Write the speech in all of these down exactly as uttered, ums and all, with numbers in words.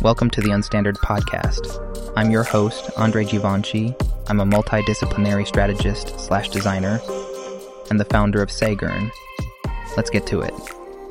Welcome to the Unstandard Podcast. I'm your host, Andre Givenchy. I'm a multidisciplinary strategist slash designer and the founder of Seigern. Let's get to it.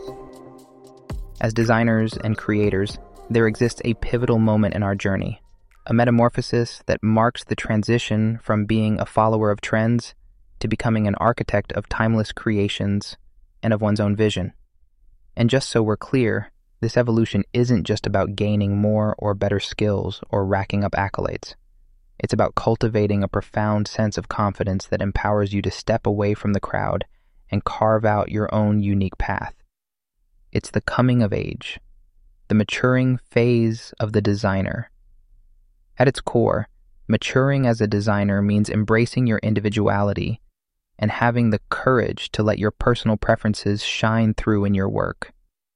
As designers and creators, there exists a pivotal moment in our journey, a metamorphosis that marks the transition from being a follower of trends to becoming an architect of timeless creations and of one's own vision. And just so we're clear, this evolution isn't just about gaining more or better skills or racking up accolades. It's about cultivating a profound sense of confidence that empowers you to step away from the crowd and carve out your own unique path. It's the coming of age, the maturing phase of the designer. At its core, maturing as a designer means embracing your individuality and having the courage to let your personal preferences shine through in your work.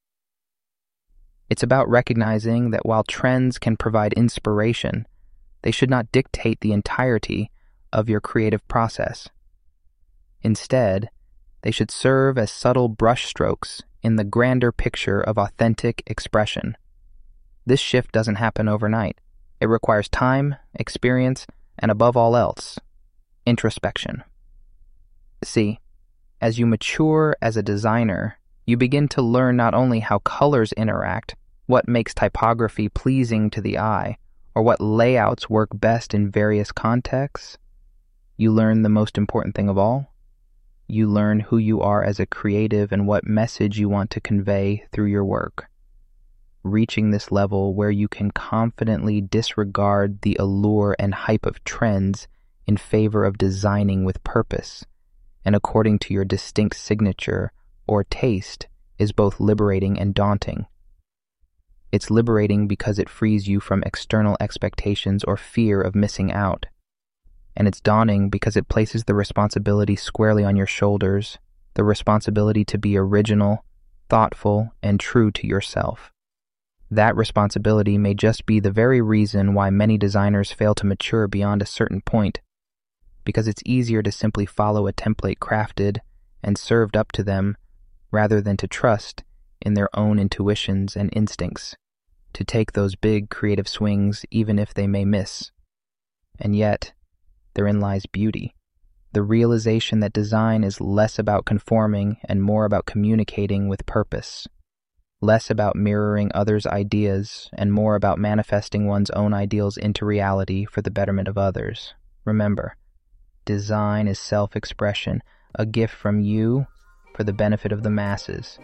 It's about recognizing that while trends can provide inspiration, they should not dictate the entirety of your creative process. Instead, they should serve as subtle brushstrokes in the grander picture of authentic expression. This shift doesn't happen overnight. It requires time, experience, and above all else, introspection. See, as you mature as a designer, you begin to learn not only how colors interact, what makes typography pleasing to the eye, or what layouts work best in various contexts. You learn the most important thing of all. You learn who you are as a creative and what message you want to convey through your work. Reaching this level where you can confidently disregard the allure and hype of trends in favor of designing with purpose and according to your distinct signature or taste is both liberating and daunting. It's liberating because it frees you from external expectations or fear of missing out. And it's daunting because it places the responsibility squarely on your shoulders, the responsibility to be original, thoughtful, and true to yourself. That responsibility may just be the very reason why many designers fail to mature beyond a certain point, because it's easier to simply follow a template crafted and served up to them rather than to trust in their own intuitions and instincts, to take those big creative swings even if they may miss. And yet, therein lies beauty, the realization that design is less about conforming and more about communicating with purpose, less about mirroring others' ideas and more about manifesting one's own ideals into reality for the betterment of others. Remember, design is self-expression, a gift from you for the benefit of the masses.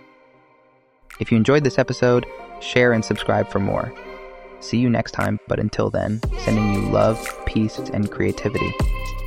If you enjoyed this episode, share and subscribe for more. See you next time, but until then, sending you love, peace, and creativity.